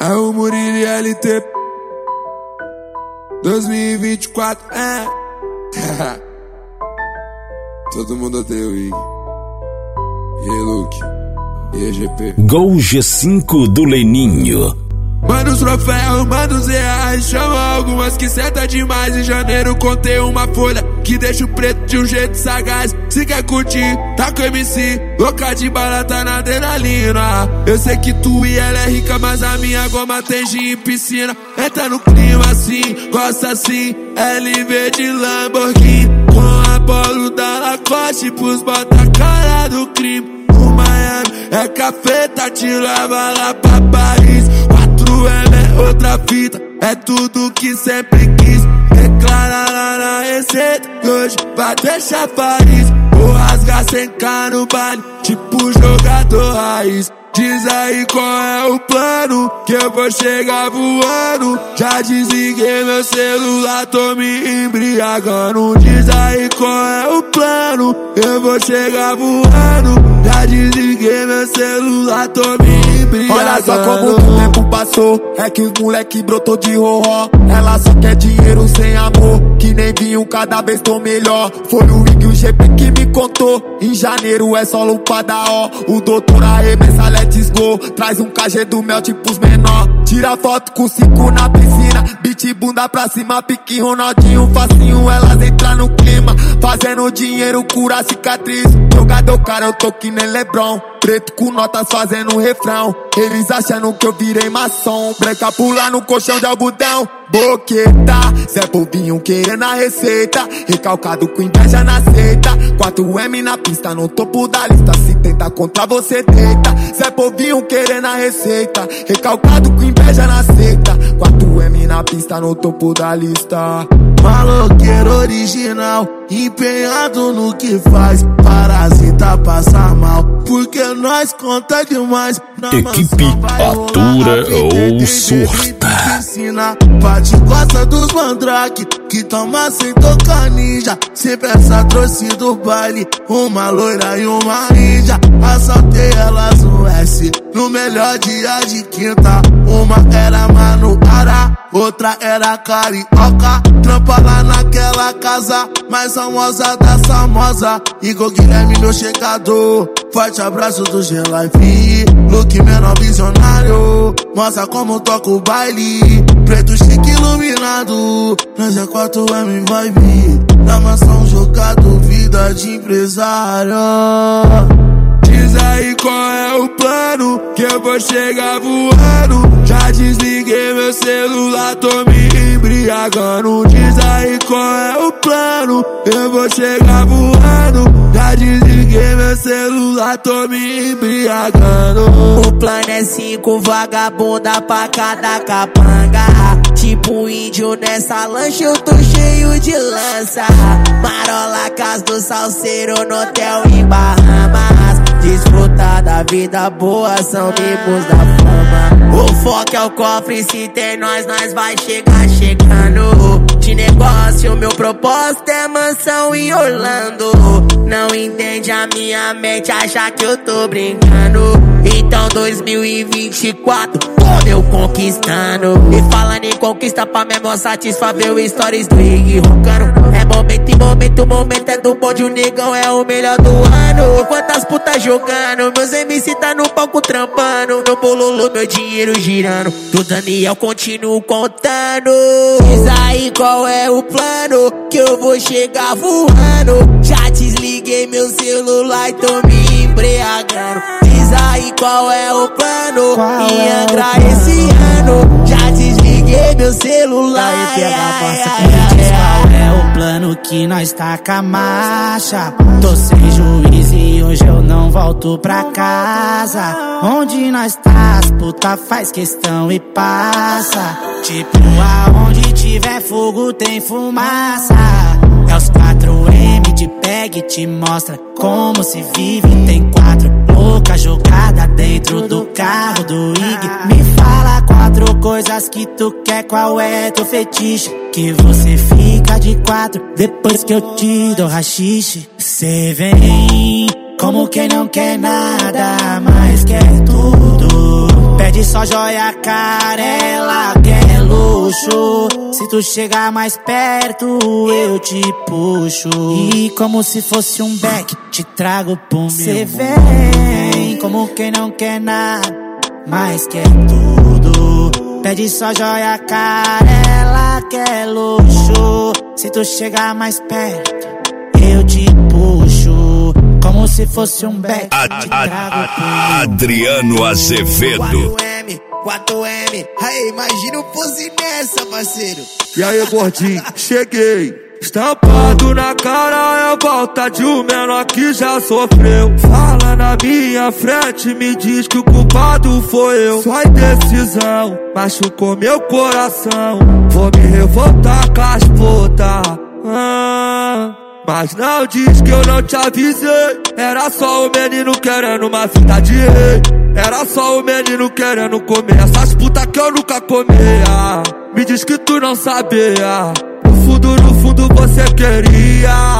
É o Murilo LT 2024, Todo mundo odeia o Ig. E aí, Luke? E aí, GP? Gol G5 do Leninho. Manda os troféus, manda os reais, chama algumas que senta demais. Em janeiro contei uma folha que deixa o preto de um jeito sagaz. Se quer curtir, tá com MC, louca de barata na adrenalina. Eu sei que tu e ela é rica, mas a minha goma tem gin em piscina. Entra no clima assim, gosta assim, LV de Lamborghini, com a Polo da Lacoste pros bota cara do crime. O Miami é cafeta, te leva lá pra Paris. 4M é outra fita, é tudo que sempre quis. Declara lá na receita, e hoje vai deixar Paris. Vou rasgar sem cá no baile, tipo jogador raiz. Diz aí qual é o plano, que eu vou chegar voando. Já desliguei meu celular, tô me embriagando. Diz aí qual é o plano, eu vou chegar voando. Já desliguei meu celular, tô me embriagando. Olha só como o tempo passou, é que os moleque brotou de roró. Ela só quer dinheiro sem amor, que nem vinho, cada vez tô melhor. Foi o Ig e o GP que me contou, em janeiro é só lupada, ó. O doutor arremessa, let's go. Traz um KG do mel tipo os menor. Tira foto com 5 na piscina, beat bunda pra cima, pique Ronaldinho, facinho, elas entram no clima. Fazendo dinheiro, cura cicatriz. Jogador cara, eu tô que nem LeBron. Preto com notas fazendo refrão. Eles achando que eu virei maçom. Branca pula no colchão de algodão. Boqueta, Zé Povinho querendo a receita. Recalcado com inveja na seita. 4M na pista, no topo da lista. Se tenta contra você deita. Zé Povinho querendo a receita. Recalcado com inveja na seita. 4M na pista, no topo da lista. Maloqueiro original, empenhado no que faz. Parasita passa mal, porque nós conta demais. Equipe atura ou surta. Bate gosta dos mandrake, que toma sem tocar ninja. Sempre essa trouxe do baile, uma loira e uma índia. Assaltei elas no S, no melhor dia de quinta. Uma era Manuara, outra era carioca. Trampa lá naquela casa mais famosa das famosas. Igor Guilherme, meu checador. Forte abraço do G-Life. Luke menor visionário, mostra como toca o baile. Preto chique iluminado, nós é 4M vibe. Na mansão jogado, vida de empresário. Diz aí qual é o plano, que eu vou chegar voando. Já desliguei meu celular, tô me embriagando. Diz aí qual é o plano, eu vou chegar voando. Já desliguei meu celular, tô me embriagando. O plano é 5 vagabunda pra cada capanga. Tipo índio nessa lancha, eu tô cheio de lança. Marola, casa do salseiro no hotel em Bahamas. Desfrutar da vida boa, são mimos da fama. O foco é o cofre, se tem nós vai chegar chegando. De negócio, meu propósito é mansão em Orlando. Não entende a minha mente, acha que eu tô brincando. Então 2024, tô eu conquistando. E falando em conquista, pra mesmo satisfazer o stories do Ig roncando. É momento em momento é do bonde, o negão é o melhor do ano. Quantas putas jogando, meus MC tá no palco trampando. Meu bololô, meu dinheiro girando, do Daniel continuo contando. Diz aí qual é o plano, que eu vou chegar voando. Já desliguei meu celular e tô me embriagando. Diz aí qual é o plano, em Angra esse ano. Já desliguei meu celular. Qual é o plano que nós taca a marcha? Tô sem juiz e hoje eu não volto pra casa. Onde nós tá, as puta faz questão e passa. Tipo aonde tiver fogo tem fumaça. É os 4M te pega e te mostra como se vive. Tem 4 louca jogada dentro do carro do Ig. Me fala 4 coisas que tu quer, qual é teu fetiche? Que você fica de 4 depois que eu te dou rachixe. Cê vem como quem não quer nada, mas quer tudo. Pede só só joia cara, ela quer luxo. Se tu chegar mais perto, eu te puxo. E como se fosse um beck, te trago pro meu. Cê vem como quem não quer nada, mas quer tudo. Pede só joia cara, ela quer luxo. Se tu chegar mais perto, eu te puxo. Como se fosse um beck, te trago pro meu. Adriano Azevedo. 4M, aí imagina o pose nessa, parceiro. E aí, gordinho, cheguei. Estampado na cara é volta de um menor que já sofreu. Fala na minha frente, me diz que o culpado foi eu. Só indecisão machucou meu coração. Vou me revoltar com as putas. Mas não diz que eu não te avisei. Era só o menino querendo uma vida de rei. Era só o menino querendo comer essas putas que eu nunca comia. Me diz que tu não sabia. No fundo você queria.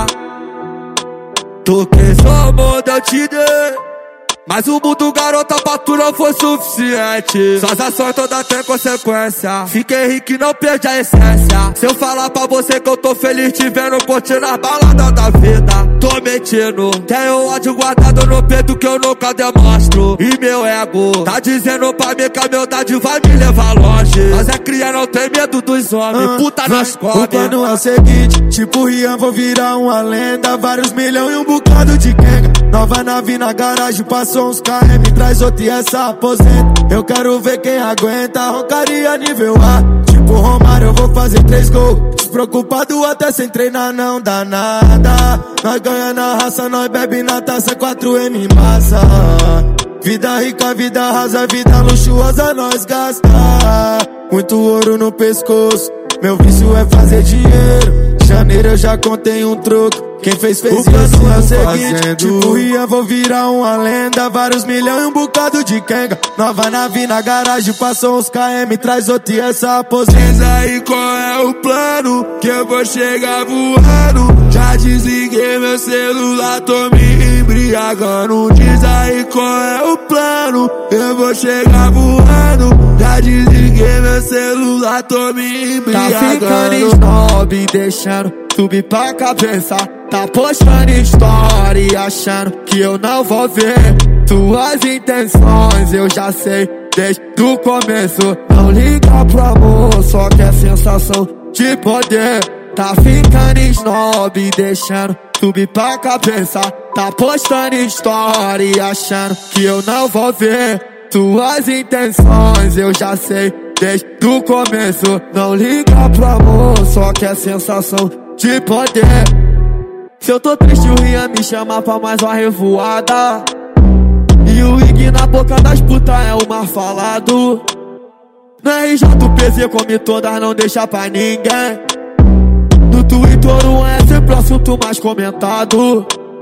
Tu quis o amor, eu te dei. Mas o mundo, garota, pra tu não foi suficiente. Suas ações todas têm consequência. Fiquei rico e não perdi a essência. Se eu falar pra você que eu tô feliz te vendo curtindo as baladas da vida, tô mentindo. Tenho ódio guardado no peito que eu nunca demonstro. E meu ego tá dizendo pra mim que a humildade vai me levar longe. Mas é cria, não tem medo dos homens. Puta nas cobras. O plano é o seguinte, tipo Rian, vou virar uma lenda. Vários milhões e um bocado de quenga. Nova nave na garagem, passou uns KM, traz outra e essa aposenta. Eu quero ver quem aguenta, roncaria nível A. Tipo Romário, eu vou fazer 3 gols. Despreocupado até sem treinar, não dá nada. Nós ganha na raça, nós bebe na taça, 4M massa. Vida rica, vida rasa, vida luxuosa, nós gasta. Muito ouro no pescoço, meu vício é fazer dinheiro. Janeiro eu já contei um troco. Quem fez o plano é o seguinte, tipo Rian, vou virar uma lenda. Vários milhões e um bocado de quenga. Nova nave na garagem, passou uns KM, traz outra e essa aposenta. Diz aí qual é o plano, que eu vou chegar voando. Já desliguei meu celular, tô me embriagando. Diz aí qual é o plano, eu vou chegar voando. Já desliguei meu celular, tô me embriagando. Tá ficando snob, deixando subir pra cabeça. Tá postando story achando que eu não vou ver tuas intenções, eu já sei desde o começo. Não liga pro amor, só quer sensação de poder. Tá ficando snob, deixando subir pra cabeça. Tá postando story achando que eu não vou ver tuas intenções, eu já sei desde o começo. Não liga pro amor, só quer sensação de poder. Se eu tô triste, o Rian me chama pra mais uma revoada. E o Ig na boca das putas é o mais falado. Na RJ o PZ come todas, não deixa pra ninguém. No Twitter o é sempre o assunto mais comentado.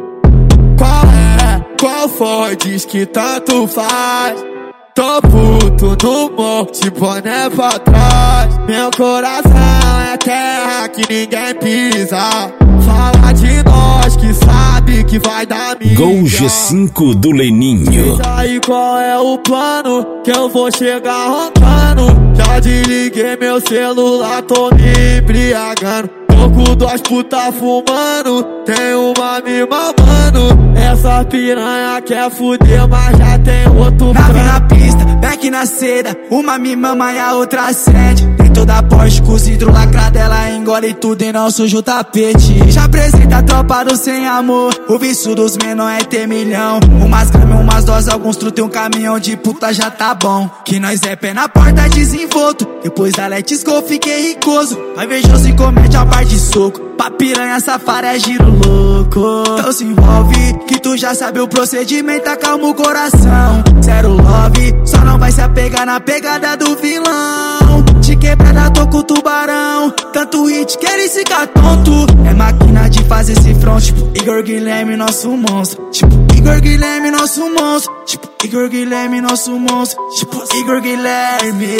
Qual é? Qual foi? Diz que tanto faz. Tô puto no monte, boné pra trás. Meu coração é terra que ninguém pisa. Fala de nós que sabe que vai dar mídia. Gol G5 do Leninho. Diz aí qual é o plano, que eu vou chegar roncando. Já desliguei meu celular, tô me embriagando. Tô com 2 putas fumando, tem uma me mamando. Essa piranha quer fuder, mas já tem outro plano. Nave na pista, back na seda, uma me mama e a outra acende. Tem toda a Porsche com os vidros lacrados, ela engole tudo e não suja o tapete. Já apresenta a tropa do sem amor, o vício dos menores é ter milhão. Umas gramas, umas doses, alguns truta e um caminhão de puta já tá bom. Que nós é pé na porta desenvolto, depois da Let's Go fiquei ricoso. Vai invejoso e comete a parte de soco, pra piranha safara é giro louco. Então se envolve, que tu já sabe o procedimento, acalma o coração. Zero love, só não vai se apegar na pegada do vilão. De quebrada tô com o tubarão, tanto hit que ele fica tonto. É máquina de fazer esse front, tipo Igor Guilherme, nosso monstro. Tipo Igor Guilherme, nosso monstro. Tipo Igor Guilherme, nosso monstro. Tipo Igor Guilherme.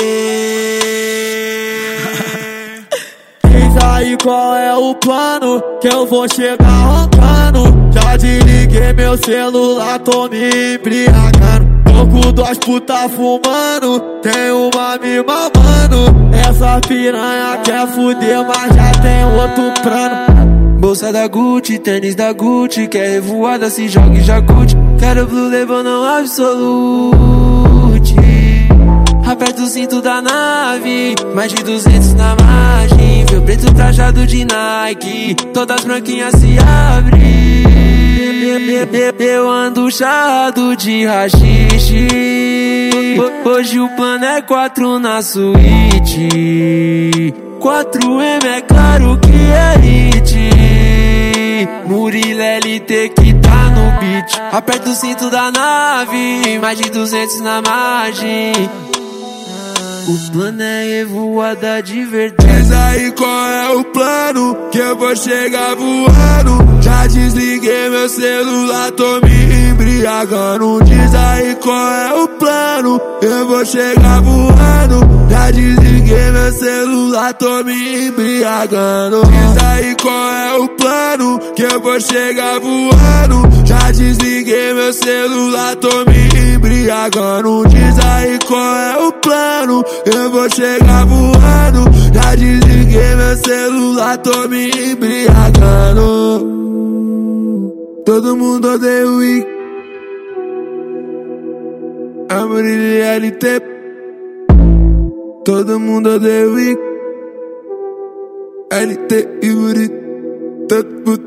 Diz aí qual é o plano, que eu vou chegar roncando. Já desliguei meu celular, tô me embriagando. Louco das putas fumando, tem uma me mamando. Essa piranha quer fuder, mas já tem outro plano. Bolsa da Gucci, tênis da Gucci, quer revoada, se joga e já curte. Quero Blue Label, não Absolute. Aperta o cinto da nave, mais de 200 na margem. Meu preto trajado de Nike, todas branquinhas se abrem. Eu ando charrado de rachixe. Hoje o plano é 4 na suíte. 4M é claro que é hit. Murilo LT que tá no beat. Aperta o cinto da nave, mais de 200 na margem. O plano é revoada de verdade. Diz aí qual é o plano, que eu vou chegar voando. Já desliguei meu celular, tô me embriagando. Diz aí qual é o plano, eu vou chegar voando. Já desliguei meu celular, tô me embriagando. Diz aí qual é o plano, que eu vou chegar voando. Já desliguei meu celular, tô me embriagando. Diz aí qual é o plano, eu vou chegar voando. Já desliguei meu celular, tô me embriagando. Todo mundo odeia o Wick. A Murilo LT. Todo mundo odeia o Wick. LT e Murilo. Todo mundo